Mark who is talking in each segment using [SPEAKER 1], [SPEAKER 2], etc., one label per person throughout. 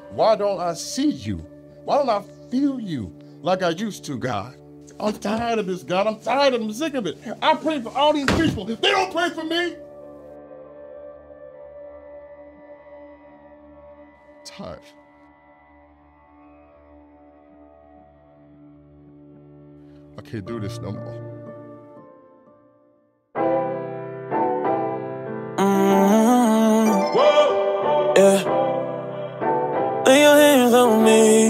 [SPEAKER 1] Why don't I see you? Why don't I feel you like I used to, God? I'm tired of this, God. I'm tired of it. I'm sick of it. I pray for all these people. They don't pray for me. Tired. I can't do this no more.
[SPEAKER 2] Yeah. Lay your hands on me.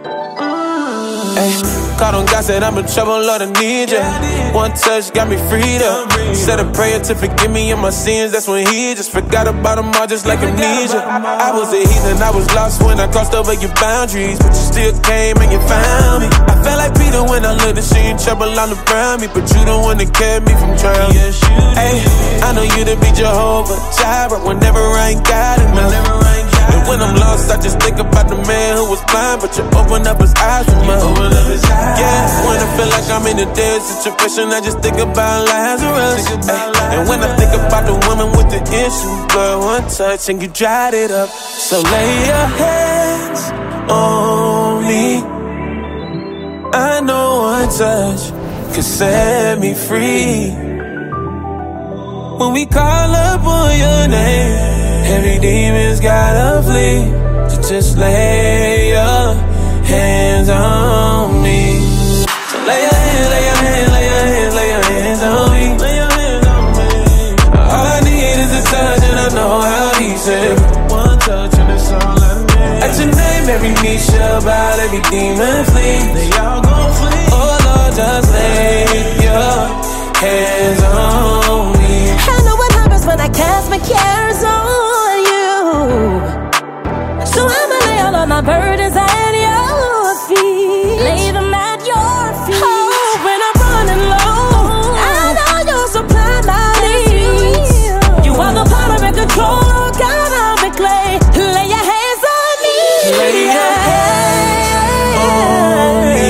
[SPEAKER 2] Ay, caught on God, said I'm in trouble, Lord, I need ya. One touch got me freed up. Said a prayer to forgive me of my sins. That's when he just forgot about them all, just like amnesia. I was a heathen, I was lost when I crossed over your boundaries, but you still came and you found me. I felt like Peter when I looked and seen trouble all around me, but you the one that kept me from drowning. Ay, I know you to be Jehovah Jireh whenever I ain't got enough. And when I'm lost, I just think about the man who was blind, but you open up his eyes for me. Yeah, when I feel like I'm in a dead situation, I just think about Lazarus. And when I think about the woman with the issue, blood, one touch and you dried it up. So lay your hands on me. I know one touch could set me free. When we call upon your name, every demon's gotta flee. So just lay your hands on me. So lay your hands, lay your hands, lay your hands, lay your hands on me. Lay your hands on me. All I need is a touch, and I know how he said. One touch and it's all I need. At your name, every knee shall bow, every demon flee. They all gon' flee. Oh Lord, just lay your hands on me.
[SPEAKER 3] I know what happens when I cast my cares on you. So I'ma lay all of my burdens at your feet. Lay them at your feet. Oh, when I'm running low, I know you'll supply my needs. You are the potter and control, oh God, I'm in clay. Lay your hands on me.
[SPEAKER 2] Lay your hands on me.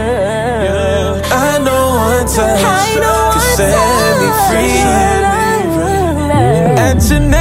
[SPEAKER 2] I know one touch could set me free. At your